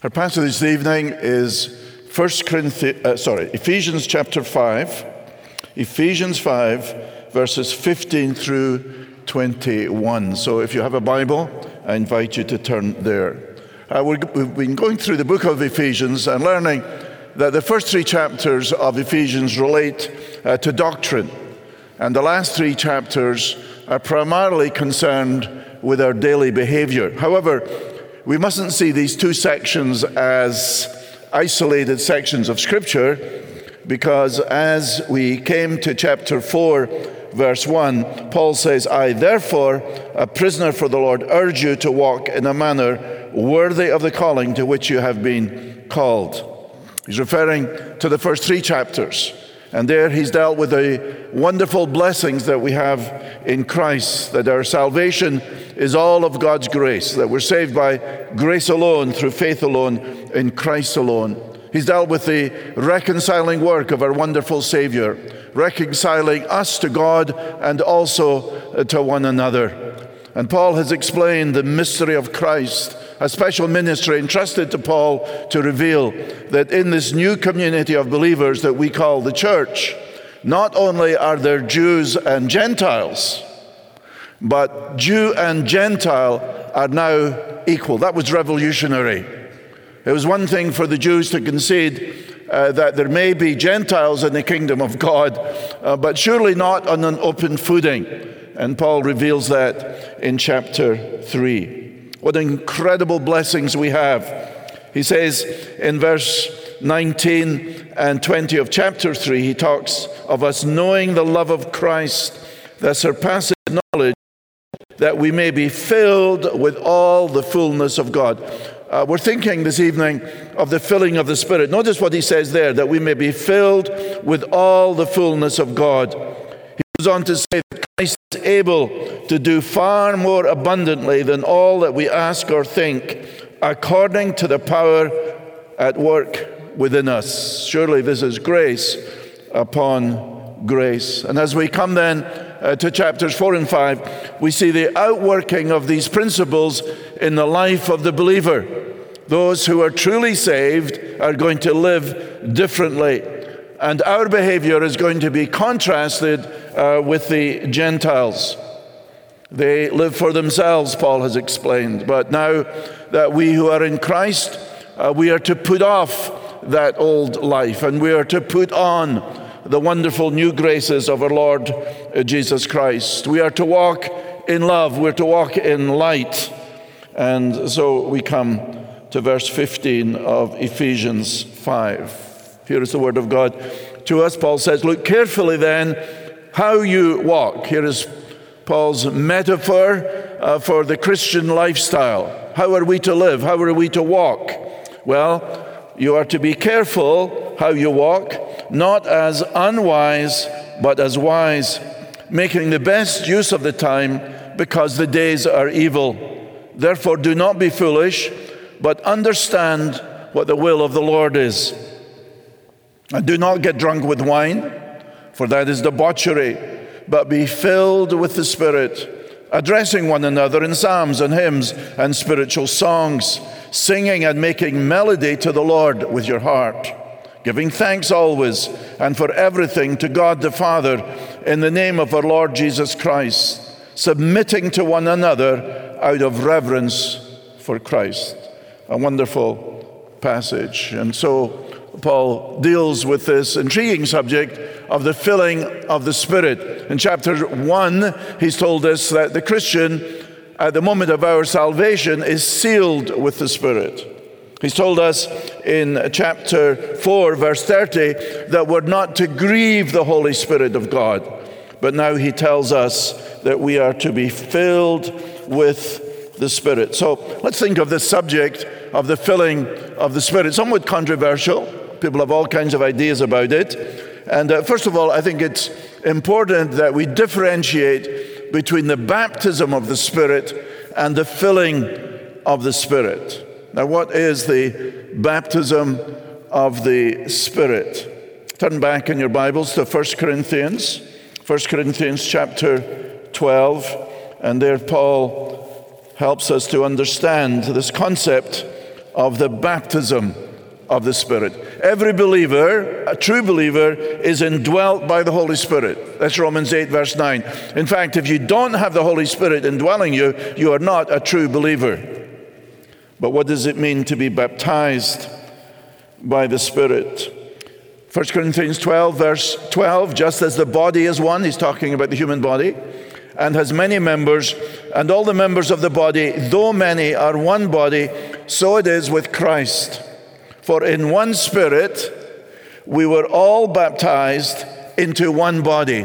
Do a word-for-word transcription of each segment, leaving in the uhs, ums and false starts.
Our passage this evening is First Corinthians, uh, sorry, Ephesians chapter five, Ephesians five, verses fifteen through twenty-one. So if you have a Bible, I invite you to turn there. Uh, we're, we've been going through the book of Ephesians and learning that the first three chapters of Ephesians relate uh, to doctrine, and the last three chapters are primarily concerned with our daily behavior. However, we mustn't see these two sections as isolated sections of Scripture, because as we came to chapter four, verse one, Paul says, I therefore, a prisoner for the Lord, urge you to walk in a manner worthy of the calling to which you have been called. He's referring to the first three chapters. And there he's dealt with the wonderful blessings that we have in Christ, that our salvation is all of God's grace, that we're saved by grace alone, through faith alone, in Christ alone. He's dealt with the reconciling work of our wonderful Savior, reconciling us to God and also to one another. And Paul has explained the mystery of Christ, a special ministry entrusted to Paul to reveal that in this new community of believers that we call the church, not only are there Jews and Gentiles, but Jew and Gentile are now equal. That was revolutionary. It was one thing for the Jews to concede uh, that there may be Gentiles in the kingdom of God, uh, but surely not on an open footing. And Paul reveals that in chapter three. What incredible blessings we have. He says in verse nineteen and twenty of chapter three, he talks of us knowing the love of Christ that surpasses knowledge, that we may be filled with all the fullness of God. Uh, we're thinking this evening of the filling of the Spirit. Notice what he says there, that we may be filled with all the fullness of God. He goes on to say that Christ is able to do far more abundantly than all that we ask or think, according to the power at work within us. Surely this is grace upon grace. And as we come then uh, to chapters four and five, we see the outworking of these principles in the life of the believer. Those who are truly saved are going to live differently, and our behavior is going to be contrasted uh, with the Gentiles. They live for themselves, Paul has explained, but now that we who are in Christ, uh, we are to put off that old life, and we are to put on the wonderful new graces of our Lord uh, Jesus Christ. We are to walk in love, we're to walk in light. And so we come to verse fifteen of Ephesians five. Here is the word of God to us. Paul says, look carefully then how you walk. Here is Paul's metaphor uh, for the Christian lifestyle. How are we to live? How are we to walk? Well, you are to be careful how you walk, not as unwise, but as wise, making the best use of the time, because the days are evil. Therefore, do not be foolish, but understand what the will of the Lord is. And do not get drunk with wine, for that is debauchery, but be filled with the Spirit, addressing one another in psalms and hymns and spiritual songs, singing and making melody to the Lord with your heart, giving thanks always and for everything to God the Father in the name of our Lord Jesus Christ, submitting to one another out of reverence for Christ. A wonderful passage. And so Paul deals with this intriguing subject of the filling of the Spirit. In chapter one, he's told us that the Christian, at the moment of our salvation, is sealed with the Spirit. He's told us in chapter four, verse thirty, that we're not to grieve the Holy Spirit of God. But now he tells us that we are to be filled with the Spirit. So let's think of this subject of the filling of the Spirit. Somewhat controversial. People have all kinds of ideas about it. And uh, first of all, I think it's important that we differentiate between the baptism of the Spirit and the filling of the Spirit. Now, what is the baptism of the Spirit? Turn back in your Bibles to First Corinthians, First Corinthians chapter twelve, and there Paul helps us to understand this concept of the baptism of the Spirit. Every believer, a true believer, is indwelt by the Holy Spirit. That's Romans eight, verse nine. In fact, if you don't have the Holy Spirit indwelling you, you are not a true believer. But what does it mean to be baptized by the Spirit? First Corinthians twelve, verse twelve, just as the body is one, he's talking about the human body, and has many members, and all the members of the body, though many, are one body, so it is with Christ. For in one Spirit we were all baptized into one body,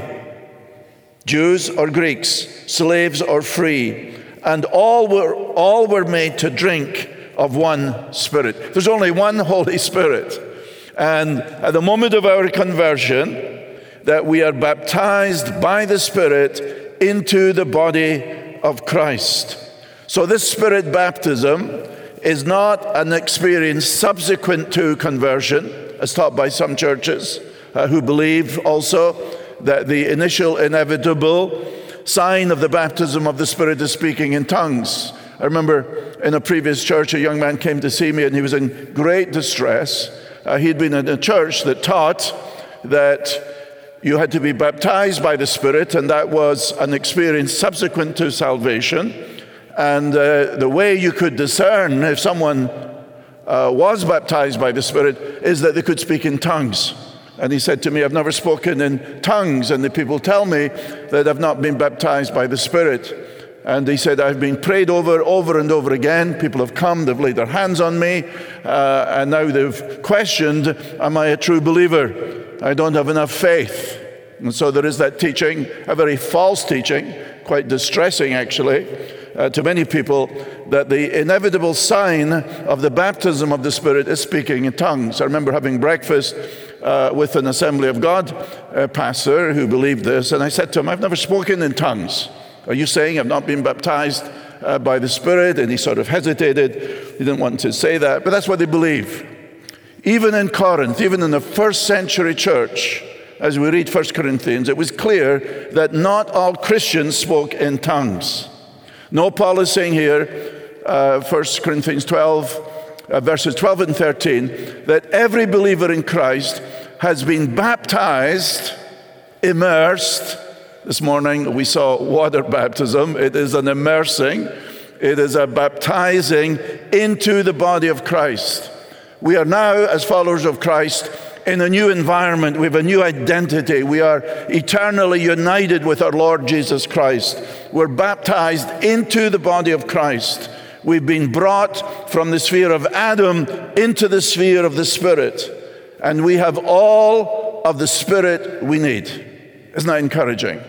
Jews or Greeks, slaves or free, and all were all were made to drink of one Spirit. There's only one Holy Spirit. And at the moment of our conversion, that we are baptized by the Spirit into the body of Christ. So this Spirit baptism is not an experience subsequent to conversion, as taught by some churches uh, who believe also that the initial inevitable sign of the baptism of the Spirit is speaking in tongues. I remember in a previous church, a young man came to see me and he was in great distress. Uh, he'd been in a church that taught that you had to be baptized by the Spirit, and that was an experience subsequent to salvation. And uh, the way you could discern if someone uh, was baptized by the Spirit is that they could speak in tongues. And he said to me, I've never spoken in tongues, and the people tell me that I've not been baptized by the Spirit. And he said, I've been prayed over, over and over again. People have come, they've laid their hands on me, uh, and now they've questioned, am I a true believer? I don't have enough faith. And so there is that teaching, a very false teaching, quite distressing actually, uh, to many people, that the inevitable sign of the baptism of the Spirit is speaking in tongues. I remember having breakfast uh, with an Assembly of God uh, pastor who believed this, and I said to him, I've never spoken in tongues. Are you saying I've not been baptized uh, by the Spirit? And he sort of hesitated. He didn't want to say that, but that's what they believe. Even in Corinth, even in the first century church, as we read First Corinthians, it was clear that not all Christians spoke in tongues. No, Paul is saying here, uh, First Corinthians twelve, uh, verses twelve and thirteen, that every believer in Christ has been baptized, immersed. This morning we saw water baptism. It is an immersing. It is a baptizing into the body of Christ. We are now, as followers of Christ, in a new environment. We have a new identity. We are eternally united with our Lord Jesus Christ. We're baptized into the body of Christ. We've been brought from the sphere of Adam into the sphere of the Spirit. And we have all of the Spirit we need. Isn't that encouraging?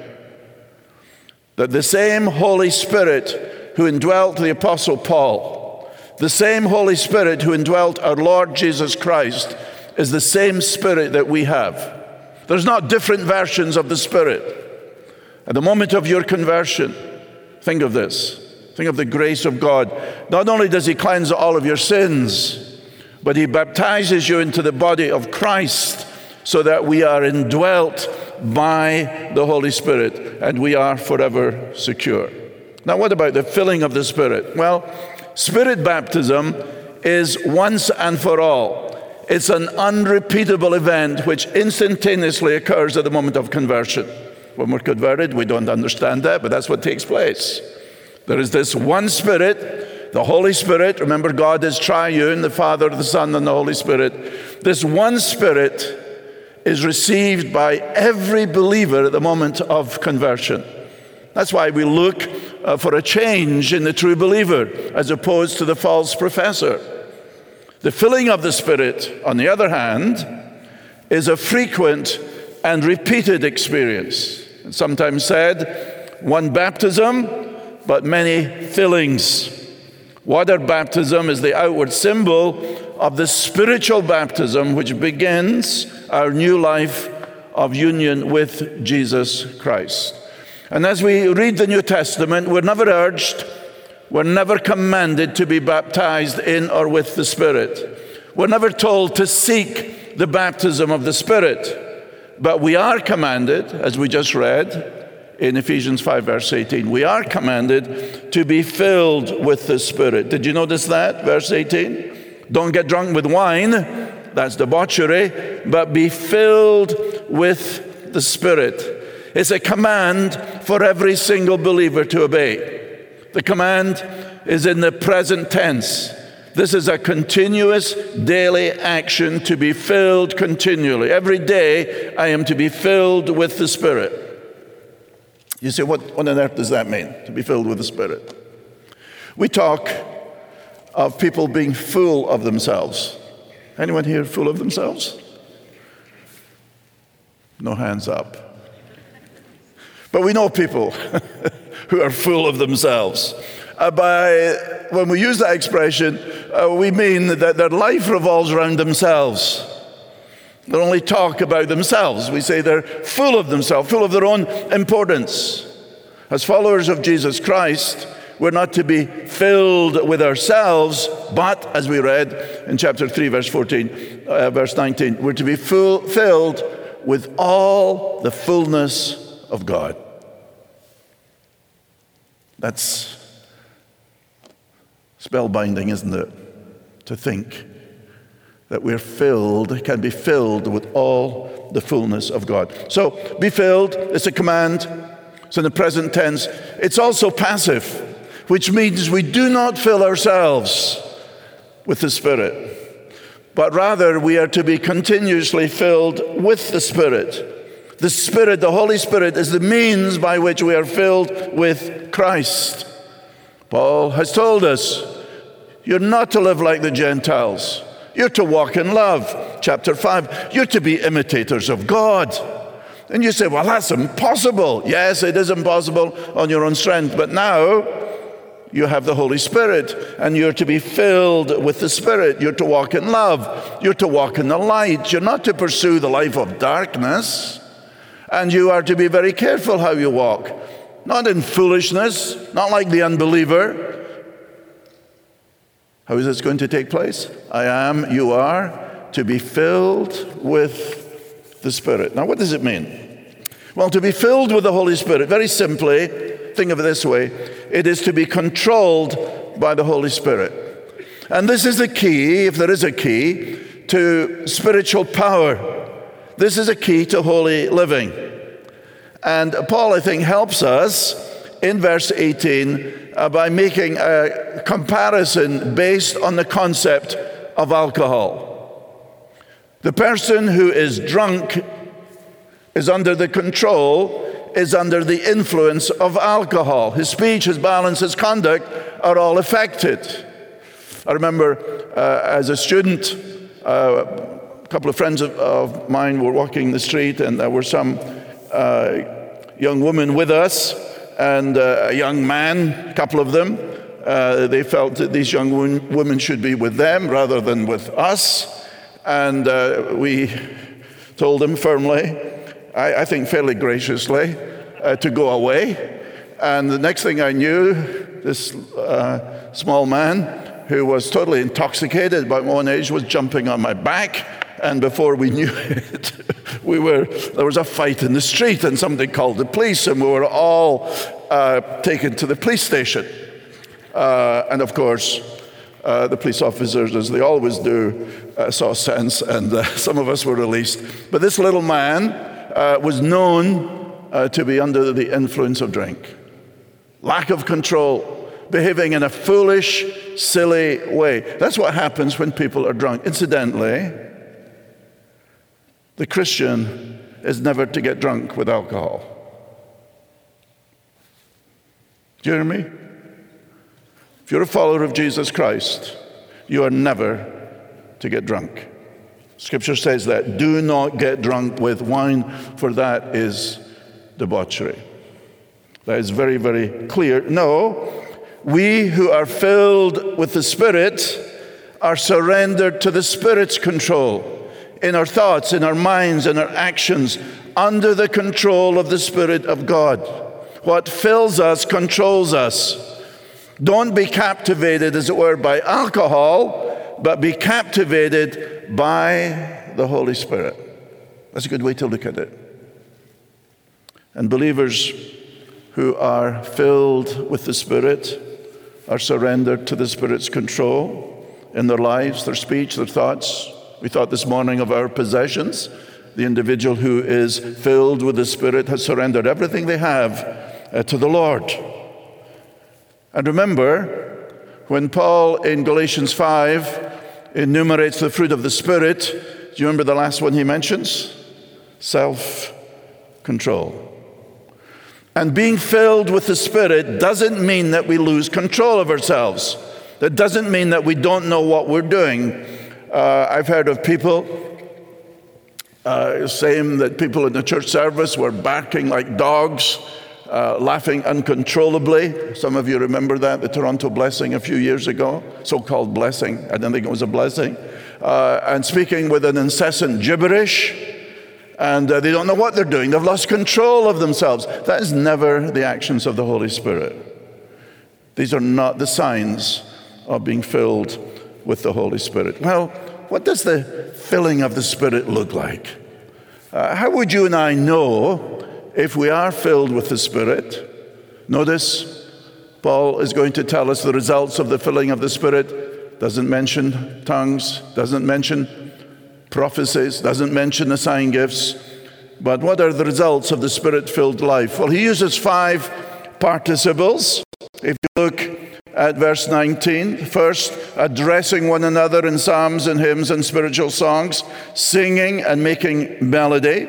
That the same Holy Spirit who indwelt the Apostle Paul, the same Holy Spirit who indwelt our Lord Jesus Christ, is the same Spirit that we have. There's not different versions of the Spirit. At the moment of your conversion, think of this. Think of the grace of God. Not only does He cleanse all of your sins, but He baptizes you into the body of Christ so that we are indwelt by the Holy Spirit and we are forever secure. Now, what about the filling of the Spirit? Well, Spirit baptism is once and for all. It's an unrepeatable event which instantaneously occurs at the moment of conversion. When we're converted, we don't understand that, but that's what takes place. There is this one Spirit, the Holy Spirit. Remember, God is triune, the Father, the Son, and the Holy Spirit. This one Spirit is received by every believer at the moment of conversion. That's why we look uh, for a change in the true believer as opposed to the false professor. The filling of the Spirit, on the other hand, is a frequent and repeated experience. It's sometimes said, one baptism, but many fillings. Water baptism is the outward symbol of the spiritual baptism which begins our new life of union with Jesus Christ. And as we read the New Testament, we're never urged, we're never commanded to be baptized in or with the Spirit. We're never told to seek the baptism of the Spirit. But we are commanded, as we just read in Ephesians five, verse eighteen, we are commanded to be filled with the Spirit. Did you notice that, verse eighteen? Don't get drunk with wine, that's debauchery, but be filled with the Spirit. It's a command for every single believer to obey. The command is in the present tense. This is a continuous daily action to be filled continually. Every day I am to be filled with the Spirit. You say, what, what on earth does that mean, to be filled with the Spirit? We talk of people being full of themselves. Anyone here full of themselves? No hands up. But we know people who are full of themselves. Uh, by when we use that expression, uh, we mean that their life revolves around themselves. They only talk about themselves. We say they're full of themselves, full of their own importance. As followers of Jesus Christ, we're not to be filled with ourselves, but, as we read in chapter three, verse fourteen, uh, verse nineteen, we're to be full, filled with all the fullness of God. That's spellbinding, isn't it? To think that we're filled, can be filled with all the fullness of God. So, be filled, it's a command. It's in the present tense. It's also passive, which means we do not fill ourselves with the Spirit, but rather we are to be continuously filled with the Spirit. The Spirit, the Holy Spirit, is the means by which we are filled with Christ. Paul has told us, you're not to live like the Gentiles. You're to walk in love. Chapter five, you're to be imitators of God. And you say, well, that's impossible. Yes, it is impossible on your own strength, but now you have the Holy Spirit, and you're to be filled with the Spirit. You're to walk in love. You're to walk in the light. You're not to pursue the life of darkness. And you are to be very careful how you walk. Not in foolishness, not like the unbeliever. How is this going to take place? I am, you are, to be filled with the Spirit. Now, what does it mean? Well, to be filled with the Holy Spirit, very simply, think of it this way, it is to be controlled by the Holy Spirit. And this is the key, if there is a key, to spiritual power. This is a key to holy living. And Paul, I think, helps us in verse eighteen uh, by making a comparison based on the concept of alcohol. The person who is drunk is under the control, is under the influence of alcohol. His speech, his balance, his conduct are all affected. I remember uh, as a student, uh, a couple of friends of, of mine were walking the street, and there were some uh, young women with us, and uh, a young man, a couple of them. Uh, they felt that these young women should be with them rather than with us. And uh, we told them firmly, I, I think fairly graciously, uh, to go away. And the next thing I knew, this uh, small man who was totally intoxicated, about my own age, was jumping on my back. And before we knew it, we were there was a fight in the street, and somebody called the police, and we were all uh, taken to the police station. Uh, and of course, uh, the police officers, as they always do, uh, saw sense, and uh, some of us were released. But this little man uh, was known uh, to be under the influence of drink. Lack of control, behaving in a foolish, silly way. That's what happens when people are drunk. Incidentally, the Christian is never to get drunk with alcohol. Do you hear me? If you're a follower of Jesus Christ, you are never to get drunk. Scripture says that. Do not get drunk with wine, for that is debauchery. That is very, very clear. No, we who are filled with the Spirit are surrendered to the Spirit's control. In our thoughts, in our minds, in our actions, under the control of the Spirit of God. What fills us controls us. Don't be captivated, as it were, by alcohol, but be captivated by the Holy Spirit. That's a good way to look at it. And believers who are filled with the Spirit are surrendered to the Spirit's control, in their lives, their speech, their thoughts. We thought this morning of our possessions. The individual who is filled with the Spirit has surrendered everything they have uh, to the Lord. And remember, when Paul in Galatians five enumerates the fruit of the Spirit, do you remember the last one he mentions? Self-control. And being filled with the Spirit doesn't mean that we lose control of ourselves. That doesn't mean that we don't know what we're doing. Uh, I've heard of people uh, saying that people in the church service were barking like dogs, uh, laughing uncontrollably. Some of you remember that, the Toronto blessing a few years ago, so-called blessing. I didn't think it was a blessing. Uh, and speaking with an incessant gibberish. And uh, they don't know what they're doing. They've lost control of themselves. That is never the actions of the Holy Spirit. These are not the signs of being filled with the Holy Spirit. Well, what does the filling of the Spirit look like? Uh, how would you and I know if we are filled with the Spirit? Notice, Paul is going to tell us the results of the filling of the Spirit. Doesn't mention tongues, doesn't mention prophecies, doesn't mention the sign gifts. But what are the results of the Spirit-filled life? Well, he uses five participles. If you look at verse nineteen, first, addressing one another in psalms and hymns and spiritual songs, singing and making melody.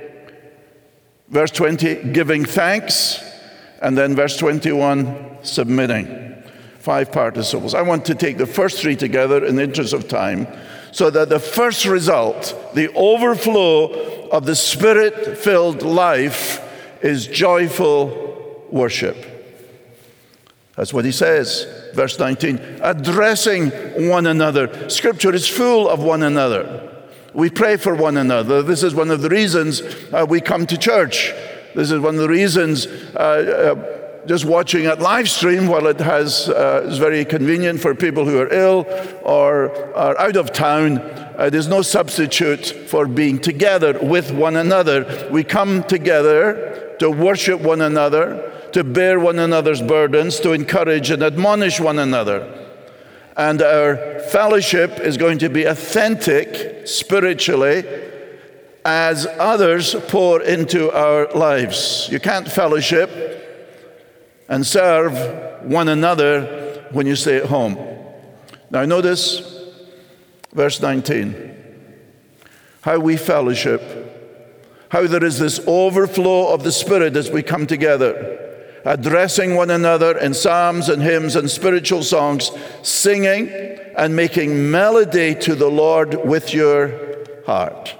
Verse twenty, giving thanks. And then verse twenty-one, submitting. Five participles. I want to take the first three together in the interest of time, so that the first result, the overflow of the Spirit-filled life, is joyful worship. That's what he says, verse nineteen, addressing one another. Scripture is full of one another. We pray for one another. This is one of the reasons uh, we come to church. This is one of the reasons uh, uh, just watching at live stream, while it has uh, is very convenient for people who are ill or are out of town, uh, there's no substitute for being together with one another. We come together to worship one another, to bear one another's burdens, to encourage and admonish one another. And our fellowship is going to be authentic spiritually as others pour into our lives. You can't fellowship and serve one another when you stay at home. Now notice verse nineteen. How we fellowship, how there is this overflow of the Spirit as we come together, addressing one another in psalms and hymns and spiritual songs, singing and making melody to the Lord with your heart.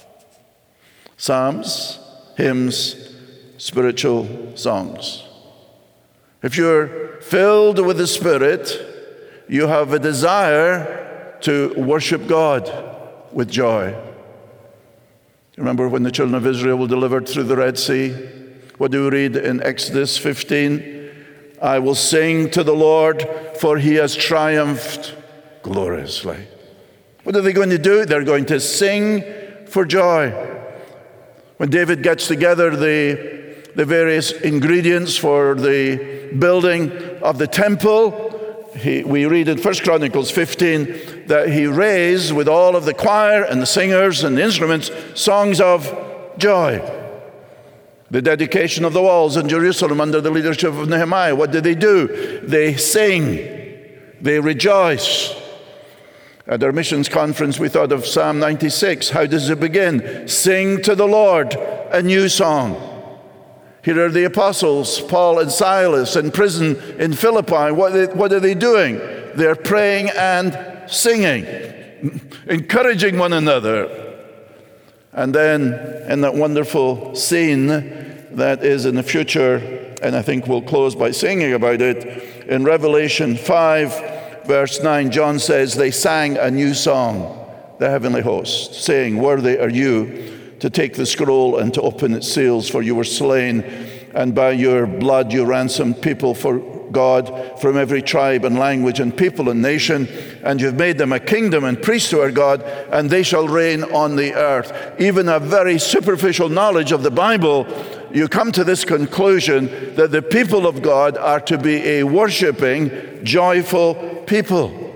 Psalms, hymns, spiritual songs. If you're filled with the Spirit, you have a desire to worship God with joy. Remember when the children of Israel were delivered through the Red Sea? What do we read in Exodus fifteen? I will sing to the Lord, for he has triumphed gloriously. What are they going to do? They're going to sing for joy. When David gets together the the various ingredients for the building of the temple, he, we read in First Chronicles fifteen that he raised with all of the choir and the singers and the instruments songs of joy. The dedication of the walls in Jerusalem under the leadership of Nehemiah, what did they do? They sing, they rejoice. At our missions conference, we thought of Psalm ninety-six. How does it begin? Sing to the Lord a new song. Here are the apostles, Paul and Silas, in prison in Philippi. What are they, what are they doing? They're praying and singing, encouraging one another. And then in that wonderful scene that is in the future, and I think we'll close by singing about it, in Revelation five, verse nine, John says, they sang a new song, the heavenly host, saying, worthy are you to take the scroll and to open its seals, for you were slain, and by your blood you ransomed people for God from every tribe and language and people and nation, and you've made them a kingdom and priests to our God, and they shall reign on the earth. Even a very superficial knowledge of the Bible, you come to this conclusion that the people of God are to be a worshiping, joyful people.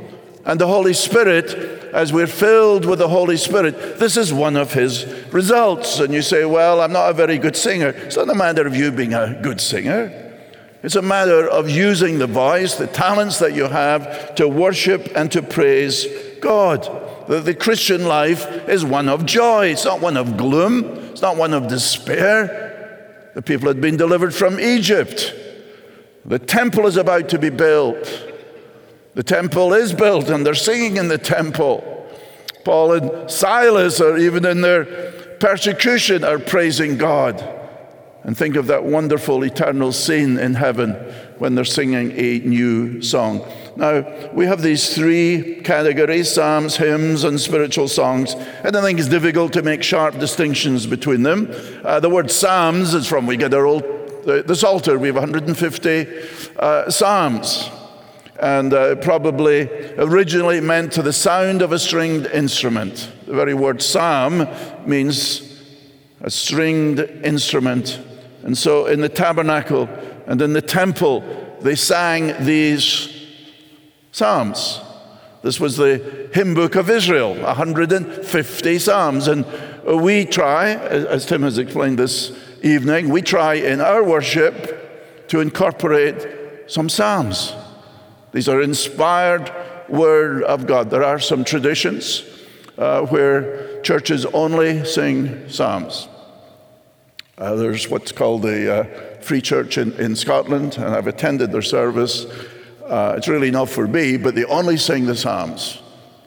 And the Holy Spirit, as we're filled with the Holy Spirit, this is one of his results. And you say, well, I'm not a very good singer. It's not a matter of you being a good singer. It's a matter of using the voice, the talents that you have to worship and to praise God. The, the Christian life is one of joy. It's not one of gloom. It's not one of despair. The people had been delivered from Egypt. The temple is about to be built. The temple is built, and they're singing in the temple. Paul and Silas are, even in their persecution, are praising God. And think of that wonderful eternal scene in heaven when they're singing a new song. Now, we have these three categories, psalms, hymns, and spiritual songs. And I think it's difficult to make sharp distinctions between them. Uh, the word psalms is from, we get our old, uh, the Psalter. We have one hundred fifty uh, psalms. And uh, probably originally meant to the sound of a stringed instrument. The very word psalm means a stringed instrument. And so in the tabernacle and in the temple, they sang these psalms. This was the hymn book of Israel, one hundred fifty psalms. And we try, as Tim has explained this evening, we try in our worship to incorporate some psalms. These are inspired word of God. There are some traditions uh, where churches only sing psalms. Uh, there's what's called the uh, Free Church in, in Scotland, and I've attended their service. Uh, it's really not for me, but they only sing the psalms.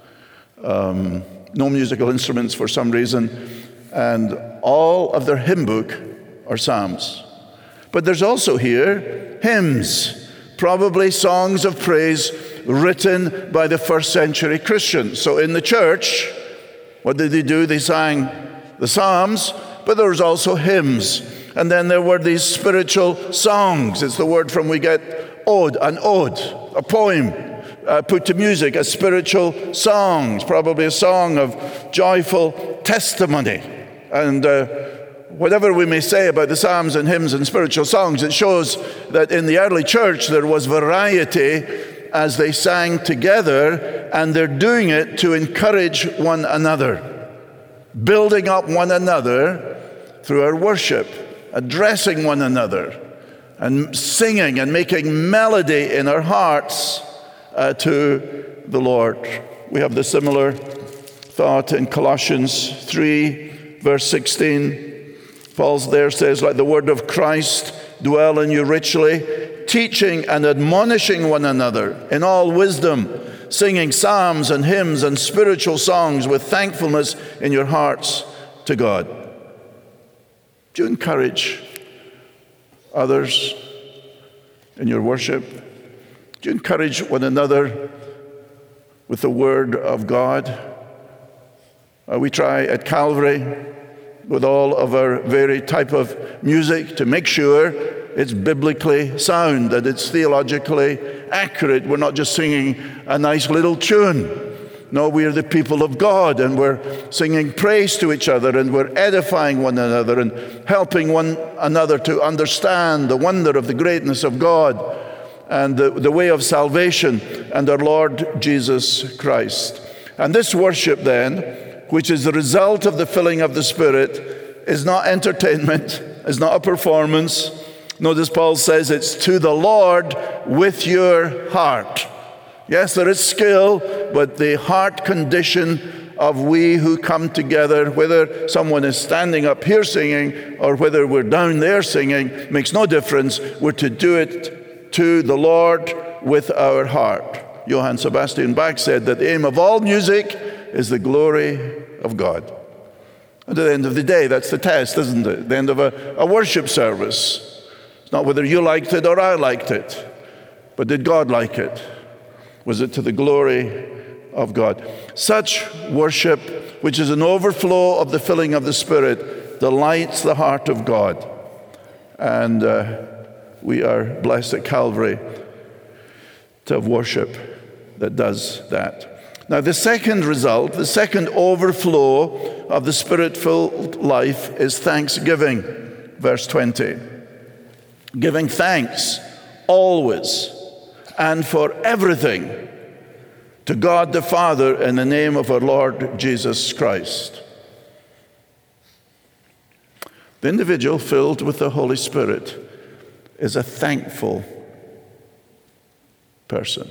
Um, no musical instruments for some reason, and all of their hymn book are psalms. But there's also here hymns, probably songs of praise written by the first century Christians. So in the church, what did they do? They sang the psalms, but there was also hymns. And then there were these spiritual songs. It's the word from we get ode, an ode, a poem uh, put to music, a spiritual song. It's probably a song of joyful testimony. And uh, whatever we may say about the psalms and hymns and spiritual songs, it shows that in the early church there was variety as they sang together, and they're doing it to encourage one another, building up one another through our worship, addressing one another, and singing and making melody in our hearts uh, to the Lord. We have the similar thought in Colossians three, verse sixteen. Paul there says, let the word of Christ dwell in you richly, teaching and admonishing one another in all wisdom, singing psalms and hymns and spiritual songs with thankfulness in your hearts to God. Do you encourage others in your worship? Do you encourage one another with the word of God? Uh, we try at Calvary with all of our varied type of music to make sure it's biblically sound, that it's theologically accurate. We're not just singing a nice little tune. No, we are the people of God, and we're singing praise to each other, and we're edifying one another and helping one another to understand the wonder of the greatness of God and the, the way of salvation and our Lord Jesus Christ. And this worship then, which is the result of the filling of the Spirit, is not entertainment, is not a performance. Notice Paul says it's to the Lord with your heart. Yes, there is skill, but the heart condition of we who come together, whether someone is standing up here singing or whether we're down there singing, makes no difference. We're to do it to the Lord with our heart. Johann Sebastian Bach said that the aim of all music is the glory of God. And at the end of the day, that's the test, isn't it? At the end of a, a worship service. It's not whether you liked it or I liked it, but did God like it? Was it to the glory of God? Such worship, which is an overflow of the filling of the Spirit, delights the heart of God. And uh, we are blessed at Calvary to have worship that does that. Now, the second result, the second overflow of the Spirit-filled life is thanksgiving. Verse twenty. Giving thanks always and for everything to God the Father in the name of our Lord Jesus Christ. The individual filled with the Holy Spirit is a thankful person.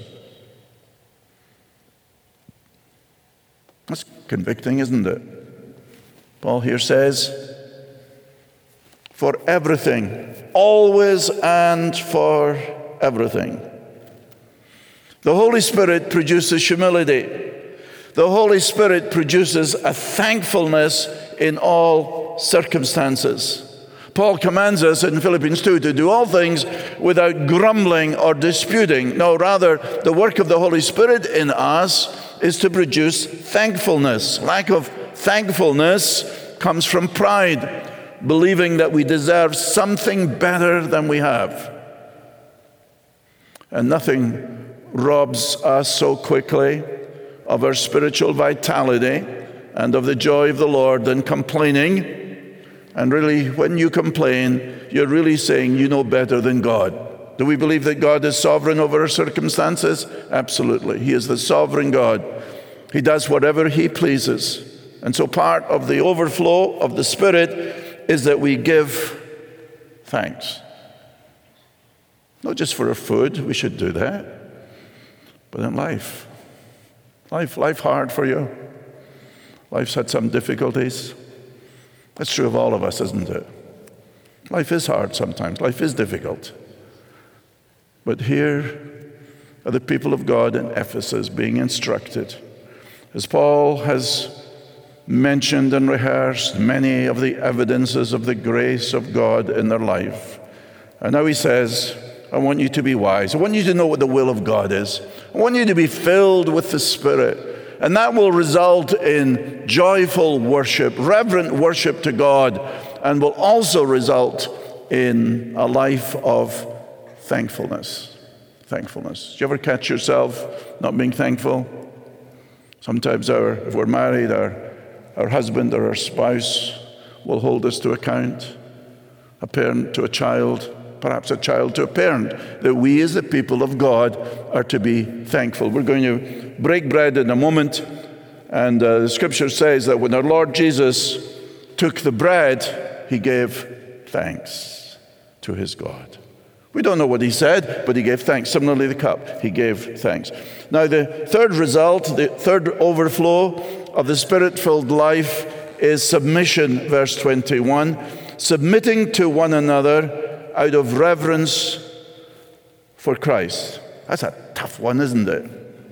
That's convicting, isn't it? Paul here says, for everything, always and for everything. The Holy Spirit produces humility. The Holy Spirit produces a thankfulness in all circumstances. Paul commands us in Philippians two to do all things without grumbling or disputing. No, rather, the work of the Holy Spirit in us is to produce thankfulness. Lack of thankfulness comes from pride, believing that we deserve something better than we have. And nothing robs us so quickly of our spiritual vitality and of the joy of the Lord than complaining. And really, when you complain, you're really saying you know better than God. Do we believe that God is sovereign over our circumstances? Absolutely. He is the sovereign God. He does whatever he pleases. And so part of the overflow of the Spirit is that we give thanks. Not just for our food, we should do that, but in life. Life, life hard for you. Life's had some difficulties. That's true of all of us, isn't it? Life is hard sometimes. Life is difficult. But here are the people of God in Ephesus being instructed. As Paul has mentioned and rehearsed many of the evidences of the grace of God in their life. And now he says, I want you to be wise. I want you to know what the will of God is. I want you to be filled with the Spirit. And that will result in joyful worship, reverent worship to God, and will also result in a life of thankfulness. Thankfulness. Do you ever catch yourself not being thankful? Sometimes our, if we're married, our, our husband or our spouse will hold us to account, a parent to a child, perhaps a child to a parent, that we as the people of God are to be thankful. We're going to break bread in a moment, and uh, the scripture says that when our Lord Jesus took the bread, he gave thanks to his God. We don't know what he said, but he gave thanks. Similarly, the cup, he gave thanks. Now, the third result, the third overflow of the Spirit-filled life is submission, verse twenty-one, submitting to one another out of reverence for Christ. That's a tough one, isn't it?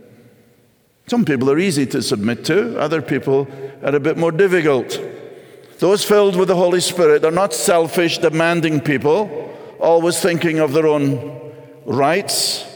Some people are easy to submit to, other people are a bit more difficult. Those filled with the Holy Spirit are not selfish, demanding people, always thinking of their own rights.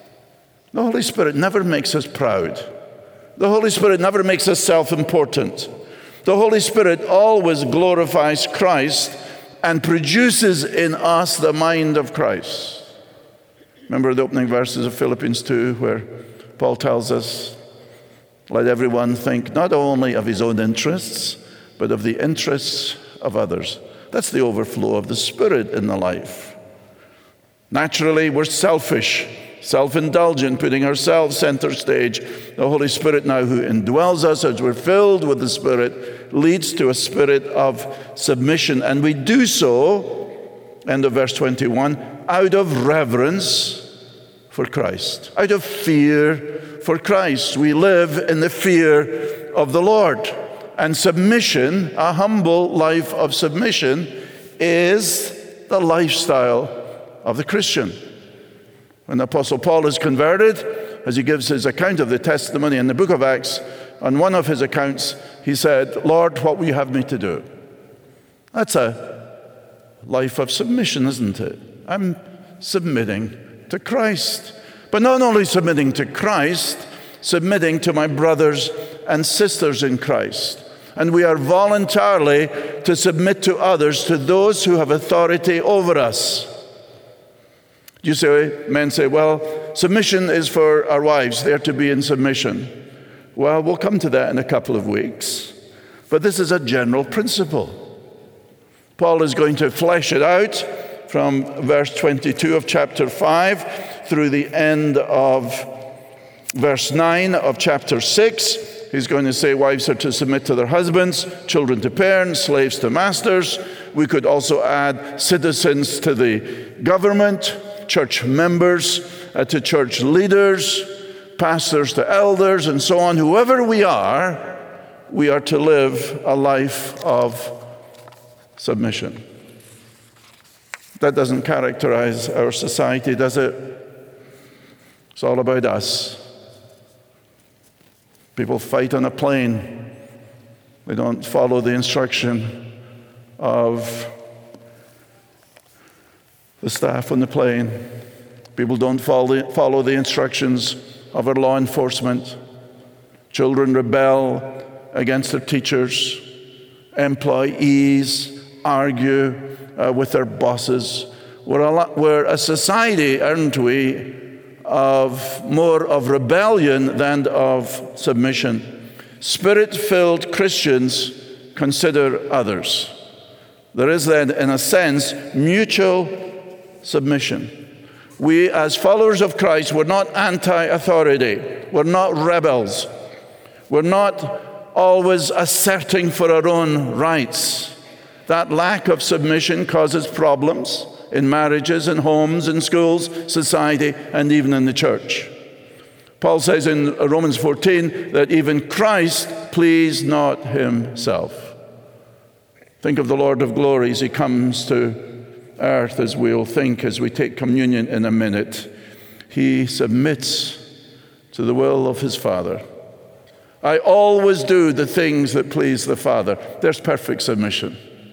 The Holy Spirit never makes us proud. The Holy Spirit never makes us self-important. The Holy Spirit always glorifies Christ and produces in us the mind of Christ. Remember the opening verses of Philippians two, where Paul tells us, let everyone think not only of his own interests, but of the interests of others. That's the overflow of the Spirit in the life. Naturally, we're selfish, self-indulgent, putting ourselves center stage. The Holy Spirit now who indwells us as we're filled with the Spirit leads to a spirit of submission. And we do so, end of verse twenty-one, out of reverence for Christ, out of fear for Christ. We live in the fear of the Lord. And submission, a humble life of submission, is the lifestyle of the Christian. When the Apostle Paul is converted, as he gives his account of the testimony in the book of Acts, on one of his accounts, he said, Lord, what will you have me to do? That's a life of submission, isn't it? I'm submitting to Christ. But not only submitting to Christ, submitting to my brothers and sisters in Christ. And we are voluntarily to submit to others, to those who have authority over us. You say, men say, well, submission is for our wives. They're to be in submission. Well, we'll come to that in a couple of weeks. But this is a general principle. Paul is going to flesh it out from verse twenty-two of chapter five through the end of verse nine of chapter six, he's going to say wives are to submit to their husbands, children to parents, slaves to masters. We could also add citizens to the government, church members uh, to church leaders, pastors to elders, and so on. Whoever we are, we are to live a life of submission. That doesn't characterize our society, does it? It's all about us. People fight on a plane. They don't follow the instruction of the staff on the plane. People don't follow, follow the instructions of our law enforcement. Children rebel against their teachers. Employees argue uh, with their bosses. We're a, lot, we're a society, aren't we, of more of rebellion than of submission. Spirit-filled Christians consider others. There is then, in a sense, mutual submission. We, as followers of Christ, we're not anti-authority. We're not rebels. We're not always asserting for our own rights. That lack of submission causes problems in marriages, in homes, in schools, society, and even in the church. Paul says in Romans fourteen that even Christ pleased not himself. Think of the Lord of glory as he comes to earth, as we'll think as we take communion in a minute. He submits to the will of his Father. I always do the things that please the Father. There's perfect submission.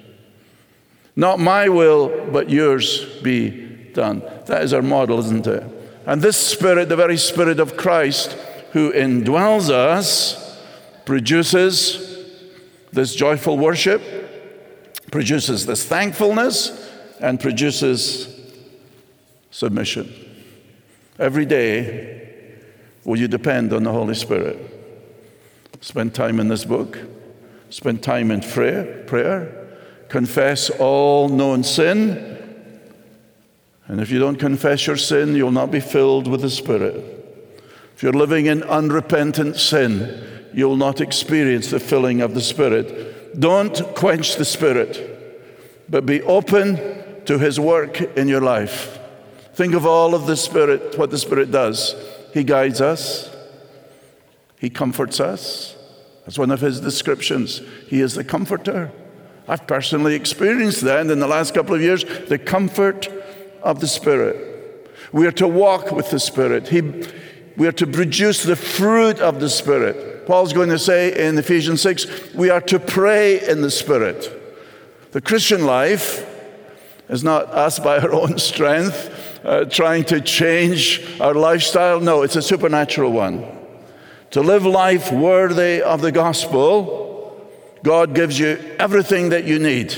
Not my will, but yours be done. That is our model, isn't it? And this Spirit, the very Spirit of Christ, who indwells us, produces this joyful worship, produces this thankfulness, and produces submission. Every day, will you depend on the Holy Spirit? Spend time in this book. Spend time in prayer. prayer. Confess all known sin. And if you don't confess your sin, you'll not be filled with the Spirit. If you're living in unrepentant sin, you'll not experience the filling of the Spirit. Don't quench the Spirit, but be open to his work in your life. Think of all of the Spirit, what the Spirit does. He guides us. He comforts us. That's one of his descriptions. He is the comforter. I've personally experienced that in the last couple of years, the comfort of the Spirit. We are to walk with the Spirit. He, we are to produce the fruit of the Spirit. Paul's going to say in Ephesians six, we are to pray in the Spirit. The Christian life is not us by our own strength uh, trying to change our lifestyle. No, it's a supernatural one. To live life worthy of the gospel, God gives you everything that you need.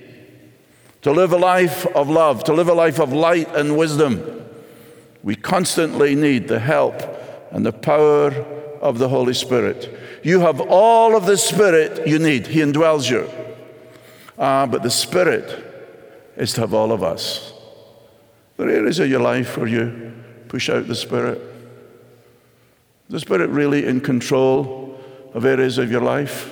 To live a life of love, to live a life of light and wisdom, we constantly need the help and the power of the Holy Spirit. You have all of the Spirit you need. He indwells you. Uh, but the Spirit is to have all of us. There are areas of your life where you push out the Spirit. Is the Spirit really in control of areas of your life?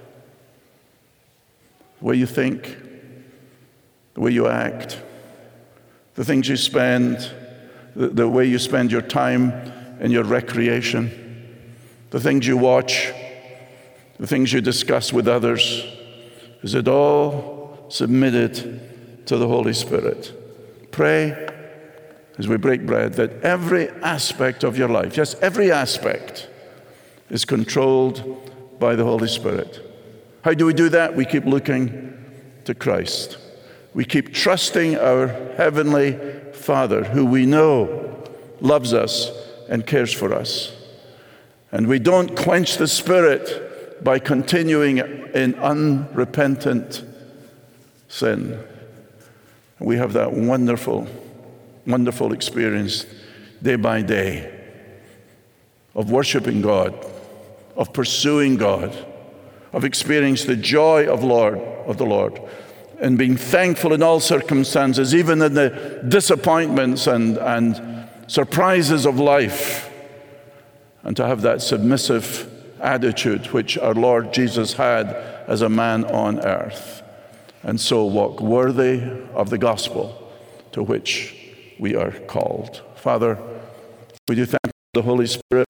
The way you think, the way you act, the things you spend, the, the way you spend your time and your recreation, the things you watch, the things you discuss with others. Is it all submitted to the Holy Spirit? Pray as we break bread that every aspect of your life, yes, every aspect, is controlled by the Holy Spirit. How do we do that? We keep looking to Christ. We keep trusting our Heavenly Father, who we know loves us and cares for us. And we don't quench the Spirit by continuing in unrepentant sin. We have that wonderful, wonderful experience day by day of worshiping God, of pursuing God, of experiencing the joy of Lord of the Lord, and being thankful in all circumstances, even in the disappointments and, and surprises of life. and to have that submissive attitude which our Lord Jesus had as a man on earth, and so walk worthy of the gospel to which we are called. Father, we do thank the Holy Spirit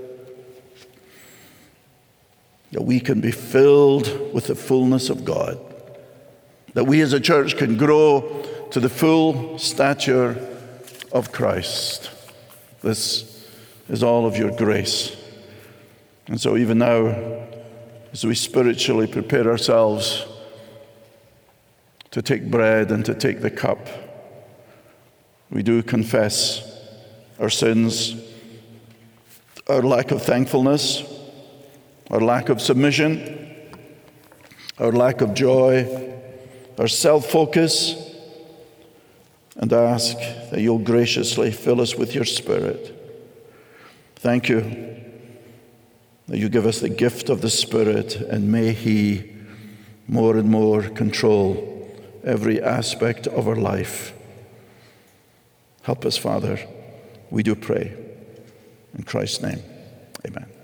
that we can be filled with the fullness of God, that we as a church can grow to the full stature of Christ. This is all of your grace. And so even now, as we spiritually prepare ourselves to take bread and to take the cup, we do confess our sins, our lack of thankfulness, our lack of submission, our lack of joy, our self-focus, and ask that you'll graciously fill us with your Spirit. Thank you that you give us the gift of the Spirit, and may He more and more control every aspect of our life. Help us, Father, we do pray. In Christ's name, amen.